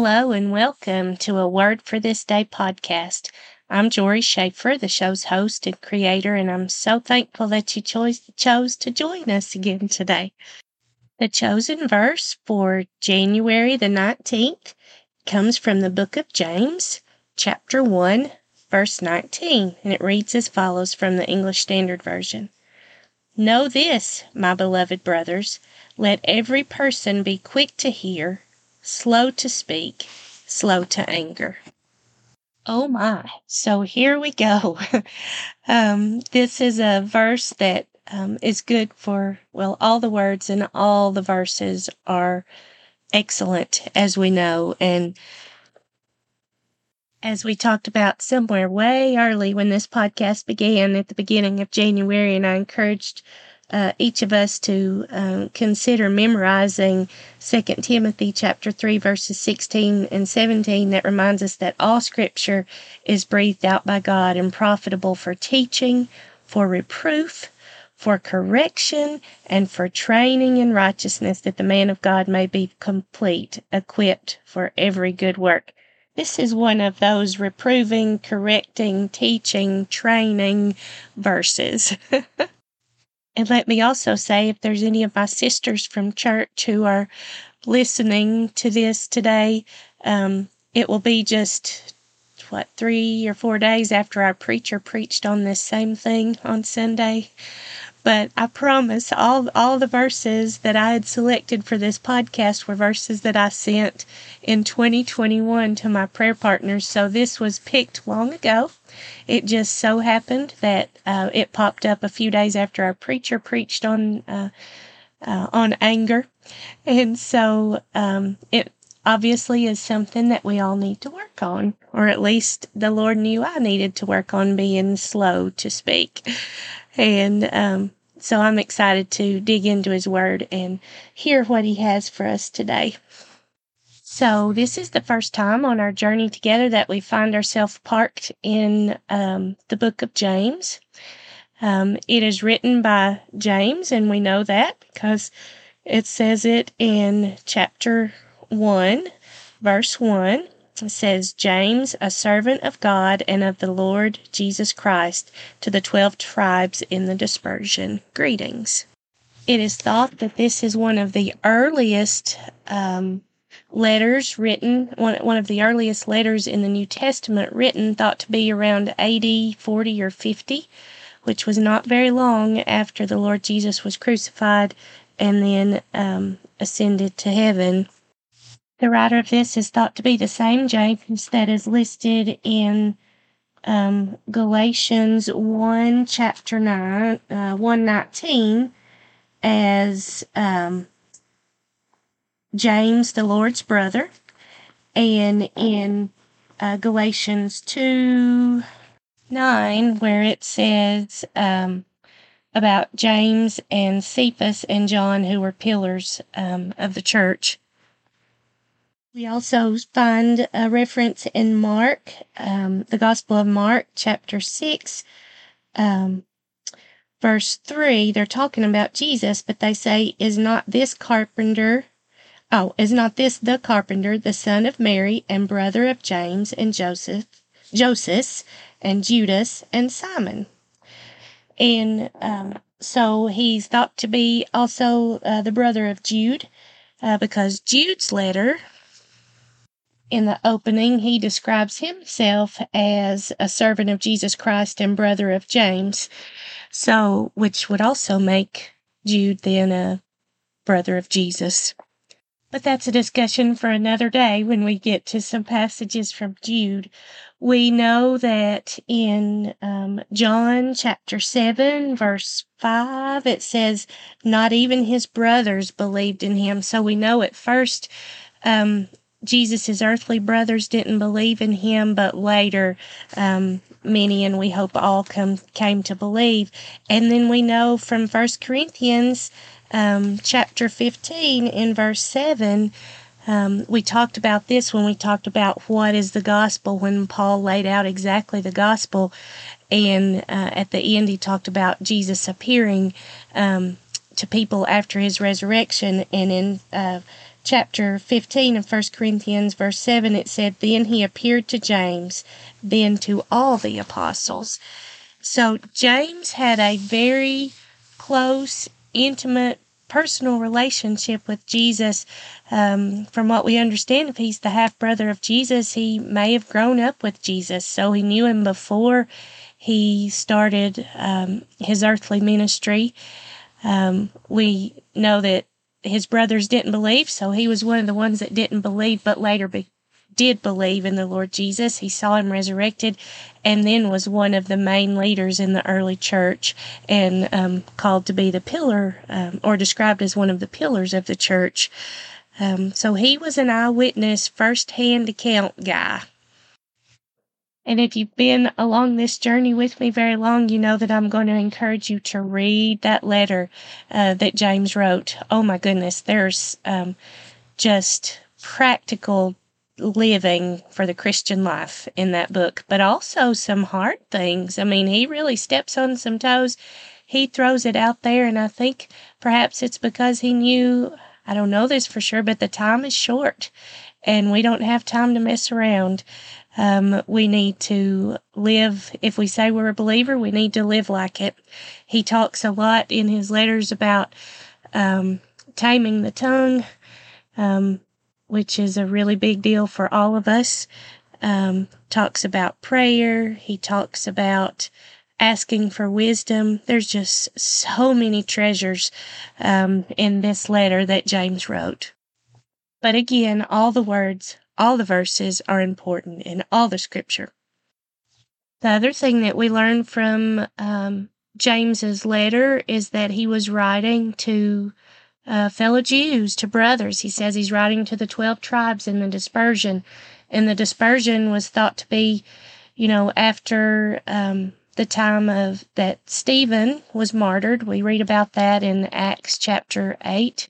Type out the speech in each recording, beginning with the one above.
Hello and welcome to a Word for This Day podcast. I'm Jory Schaefer, the show's host and creator, and I'm so thankful that you chose to join us again today. The chosen verse for January the 19th comes from the book of James, chapter 1, verse 19, and it reads as follows from the English Standard Version. Know this, my beloved brothers, let every person be quick to hear, slow to speak, slow to anger. Oh my. So here we go. This is a verse that is good for, all the words and all the verses are excellent, as we know. And as we talked about somewhere way early when this podcast began at the beginning of January, and I encouraged each of us to consider memorizing 2 Timothy chapter 3, verses 16 and 17, that reminds us that all Scripture is breathed out by God and profitable for teaching, for reproof, for correction, and for training in righteousness, that the man of God may be complete, equipped for every good work. This is one of those reproving, correcting, teaching, training verses. And let me also say, if there's any of my sisters from church who are listening to this today, it will be just, 3 or 4 days after our preacher preached on this same thing on Sunday. But I promise all the verses that I had selected for this podcast were verses that I sent in 2021 to my prayer partners. So this was picked long ago. It just so happened that it popped up a few days after our preacher preached on anger. And so it obviously is something that we all need to work on, or at least the Lord knew I needed to work on being slow to speak. And so I'm excited to dig into His Word and hear what He has for us today. So this is the first time on our journey together that we find ourselves parked in the book of James. It is written by James, and we know that because it says it in chapter 1, verse 1. It says, James, a servant of God and of the Lord Jesus Christ, to the 12 tribes in the dispersion, greetings. It is thought that this is one of the earliest letters written, one of the earliest letters in the New Testament written, thought to be around AD 40 or 50, which was not very long after the Lord Jesus was crucified and then ascended to heaven. The writer of this is thought to be the same James that is listed in Galatians 1, chapter 9, 1:19, as James, the Lord's brother, and in Galatians 2:9, where it says about James and Cephas and John, who were pillars of the church. We also find a reference in Mark, the Gospel of Mark, chapter 6, verse 3. They're talking about Jesus, but they say, is not this the carpenter, the son of Mary and brother of James and Joseph and Judas and Simon? And so he's thought to be also the brother of Jude, because Jude's letter, in the opening, he describes himself as a servant of Jesus Christ and brother of James, so which would also make Jude then a brother of Jesus. But that's a discussion for another day when we get to some passages from Jude. We know that in John chapter 7, verse 5, it says, not even his brothers believed in him. So we know at first Jesus' earthly brothers didn't believe in him, but later many, and we hope all, came to believe. And then we know from 1 Corinthians chapter 15 in verse 7, we talked about this when we talked about what is the gospel, when Paul laid out exactly the gospel. And at the end, he talked about Jesus appearing to people after his resurrection. And in chapter 15 of 1 Corinthians, verse 7, it said, "Then he appeared to James, then to all the apostles." So James had a very close, intimate, personal relationship with Jesus. From what we understand, if he's the half-brother of Jesus, he may have grown up with Jesus, so he knew him before he started his earthly ministry. We know that his brothers didn't believe, so he was one of the ones that didn't believe, but later did believe in the Lord Jesus. He saw him resurrected, and then was one of the main leaders in the early church, and called to be the pillar, or described as one of the pillars of the church. So he was an eyewitness, first-hand account guy. And if you've been along this journey with me very long, you know that I'm going to encourage you to read that letter that James wrote. Oh my goodness, there's just practical living for the Christian life in that book, but also some hard things. I mean, he really steps on some toes. He throws it out there, and I think perhaps it's because he knew, I don't know this for sure, but the time is short, and we don't have time to mess around. We need to live, if we say we're a believer, we need to live like it. He talks a lot in his letters about taming the tongue, which is a really big deal for all of us. Talks about prayer. He talks about asking for wisdom. There's just so many treasures in this letter that James wrote. But again, all the words, all the verses are important in all the scripture. The other thing that we learn from James's letter is that he was writing to fellow Jews, to brothers. He says he's writing to the 12 tribes in the dispersion. And the dispersion was thought to be, after the time of that Stephen was martyred. We read about that in Acts chapter 8.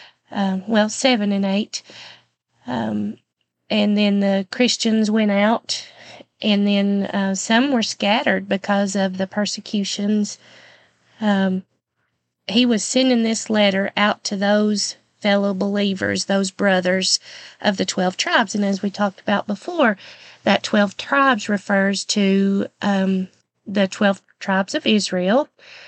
7 and 8. And then the Christians went out, and then some were scattered because of the persecutions. He was sending this letter out to those fellow believers, those brothers of the 12 tribes. And as we talked about before, that 12 tribes refers to the 12 tribes of Israel.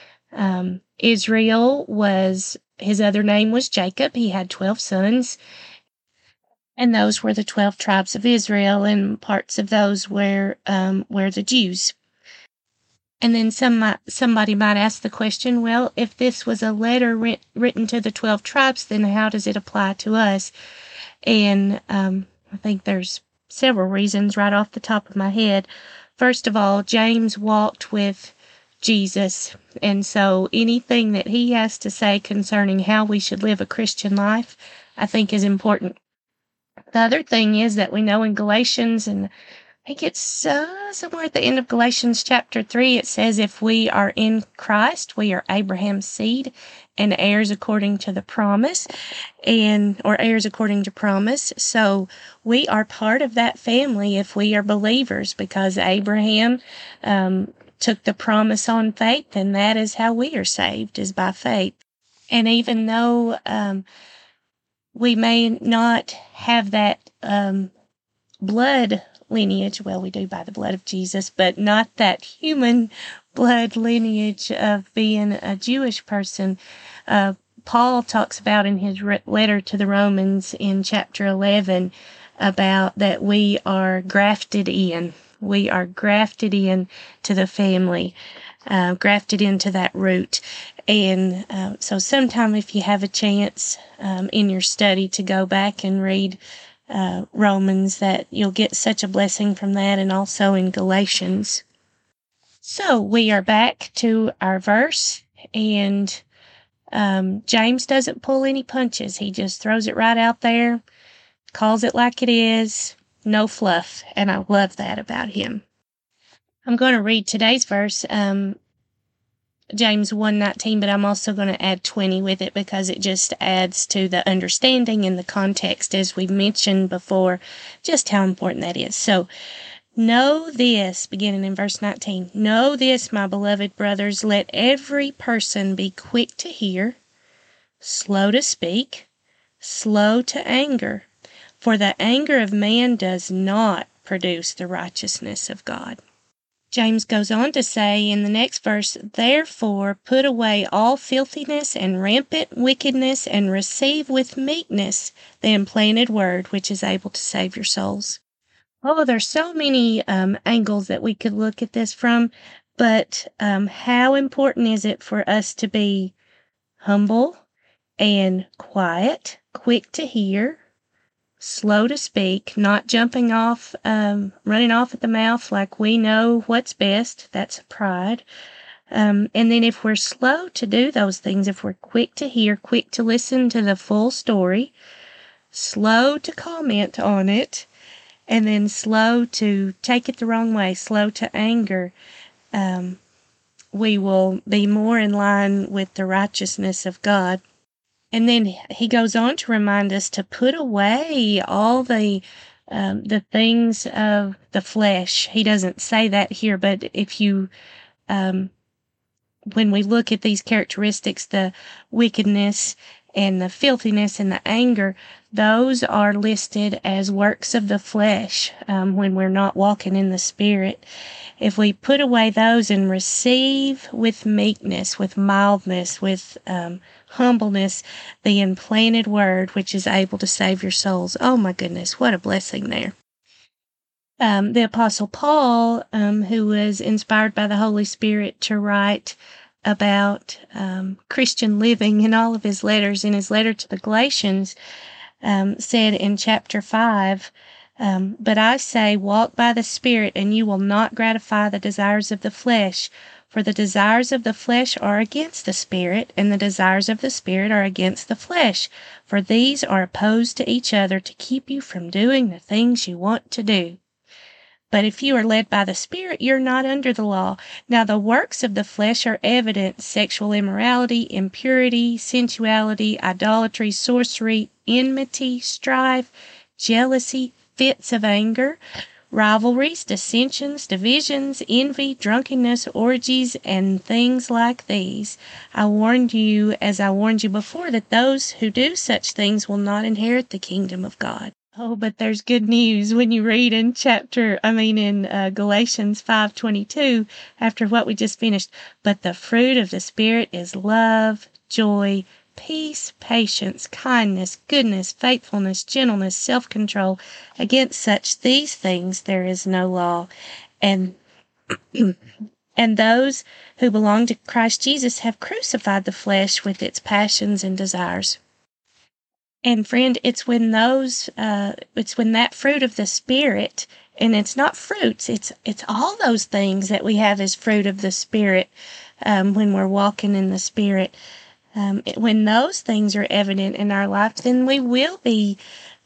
Israel was, his other name was Jacob. He had 12 sons. And those were the 12 tribes of Israel, and parts of those were the Jews. And then somebody might ask the question, well, if this was a letter written to the 12 tribes, then how does it apply to us? And I think there's several reasons right off the top of my head. First of all, James walked with Jesus, and so anything that he has to say concerning how we should live a Christian life, I think is important. The other thing is that we know in Galatians, and I think it's somewhere at the end of Galatians chapter 3, it says if we are in Christ, we are Abraham's seed and heirs according to the promise, or heirs according to promise. So we are part of that family if we are believers, because Abraham took the promise on faith, and that is how we are saved, is by faith. And even though we may not have that blood lineage, well, we do by the blood of Jesus, but not that human blood lineage of being a Jewish person. Paul talks about in his letter to the Romans in chapter 11 about that we are grafted in. We are grafted in to the family, grafted into that root. And so sometime if you have a chance in your study to go back and read Romans, that you'll get such a blessing from that, and also in Galatians. So we are back to our verse, and James doesn't pull any punches. He just throws it right out there, calls it like it is, no fluff, and I love that about him. I'm going to read today's verse, James 1:19, but I'm also going to add 20 with it because it just adds to the understanding and the context, as we've mentioned before, just how important that is. So, know this, beginning in verse 19, know this, my beloved brothers, let every person be quick to hear, slow to speak, slow to anger, for the anger of man does not produce the righteousness of God. James goes on to say in the next verse, therefore put away all filthiness and rampant wickedness, and receive with meekness the implanted word, which is able to save your souls. Oh, there's so many angles that we could look at this from, but how important is it for us to be humble and quiet, quick to hear, slow to speak, not jumping off, running off at the mouth like we know what's best. That's pride. And then if we're slow to do those things, if we're quick to hear, quick to listen to the full story, slow to comment on it, and then slow to take it the wrong way, slow to anger, we will be more in line with the righteousness of God. And then he goes on to remind us to put away all the things of the flesh. He doesn't say that here, but if you, when we look at these characteristics, the wickedness and the filthiness and the anger, those are listed as works of the flesh when we're not walking in the Spirit. If we put away those and receive with meekness, with mildness, with humbleness, the implanted word, which is able to save your souls. Oh my goodness, what a blessing there. The Apostle Paul, who was inspired by the Holy Spirit to write about Christian living in all of his letters, in his letter to the Galatians, said in chapter 5, but I say, walk by the Spirit, and you will not gratify the desires of the flesh. For the desires of the flesh are against the Spirit, and the desires of the Spirit are against the flesh. For these are opposed to each other to keep you from doing the things you want to do. But if you are led by the Spirit, you're not under the law. Now the works of the flesh are evident: sexual immorality, impurity, sensuality, idolatry, sorcery, enmity, strife, jealousy, fits of anger, rivalries, dissensions, divisions, envy, drunkenness, orgies, and things like these. I warned you, as I warned you before, that those who do such things will not inherit the kingdom of God. Oh, but there's good news when you read in Galatians 5:22, after what we just finished. But the fruit of the Spirit is love, joy, peace, patience, kindness, goodness, faithfulness, gentleness, self-control. Against such these things there is no law. And and those who belong to Christ Jesus have crucified the flesh with its passions and desires. And friend, it's when that fruit of the Spirit, and it's not fruits, it's all those things that we have as fruit of the Spirit when we're walking in the Spirit. When those things are evident in our life, then we will be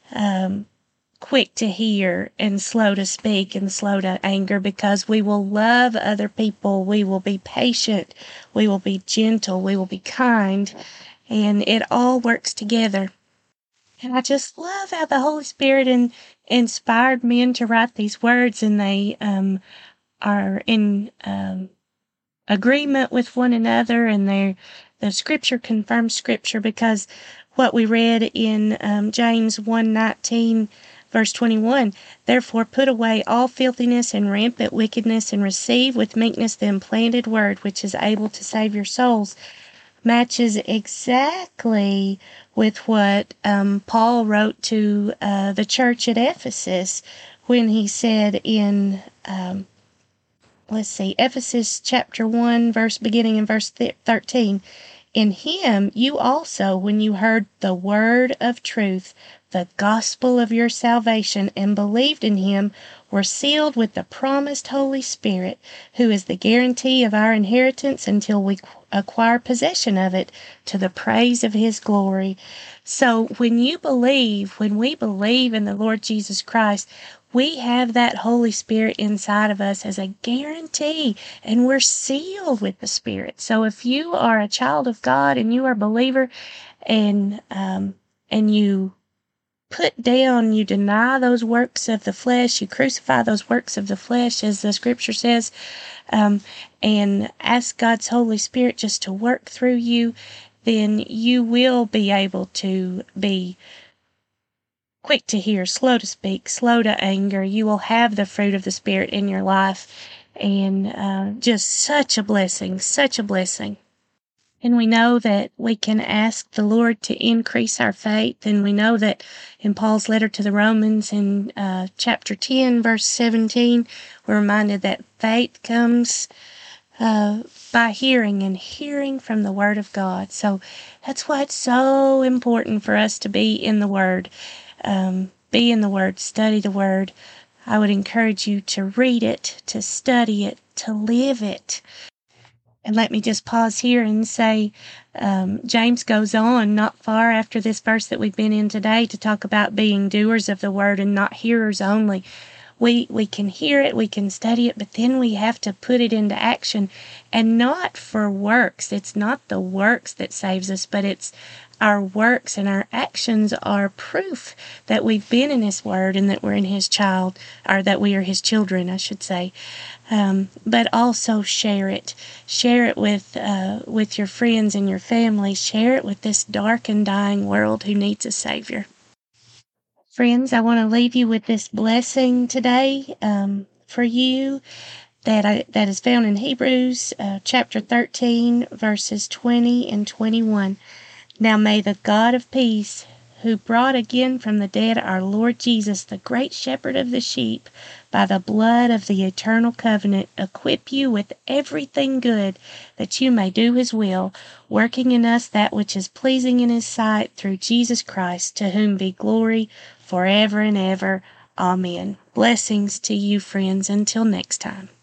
quick to hear and slow to speak and slow to anger, because we will love other people. We will be patient. We will be gentle. We will be kind. And it all works together. And I just love how the Holy Spirit inspired men to write these words, and they are in agreement with one another, and the Scripture confirms Scripture, because what we read in James 1:19, verse 21, therefore put away all filthiness and rampant wickedness, and receive with meekness the implanted word, which is able to save your souls, matches exactly with what Paul wrote to the church at Ephesus when he said in Ephesus chapter 1, beginning in verse 13, in him you also, when you heard the word of truth, the gospel of your salvation, and believed in him, were sealed with the promised Holy Spirit, who is the guarantee of our inheritance until we acquire possession of it, to the praise of his glory. So when we believe in the Lord Jesus Christ, we have that Holy Spirit inside of us as a guarantee, and we're sealed with the Spirit. So if you are a child of God and you are a believer, and you put down, you deny those works of the flesh, you crucify those works of the flesh, as the Scripture says, and ask God's Holy Spirit just to work through you, then you will be able to be quick to hear, slow to speak, slow to anger. You will have the fruit of the Spirit in your life, and just such a blessing, such a blessing. And we know that we can ask the Lord to increase our faith. And we know that in Paul's letter to the Romans in chapter 10, verse 17, we're reminded that faith comes by hearing, and hearing from the Word of God. So that's why it's so important for us to be in the Word. Be in the Word, study the Word. I would encourage you to read it, to study it, to live it. And let me just pause here and say, James goes on not far after this verse that we've been in today to talk about being doers of the Word and not hearers only. We can hear it, we can study it, but then we have to put it into action, and not for works. It's not the works that saves us, but it's our works and our actions are proof that we've been in His Word and that we're in His child, or that we are His children, I should say. But also share it. Share it with your friends and your family. Share it with this dark and dying world who needs a Savior. Friends, I want to leave you with this blessing today for you that is found in Hebrews chapter 13, verses 20 and 21. Now may the God of peace, who brought again from the dead our Lord Jesus, the great shepherd of the sheep, by the blood of the eternal covenant, equip you with everything good, that you may do His will, working in us that which is pleasing in His sight, through Jesus Christ, to whom be glory forever and ever. Amen. Blessings to you, friends. Until next time.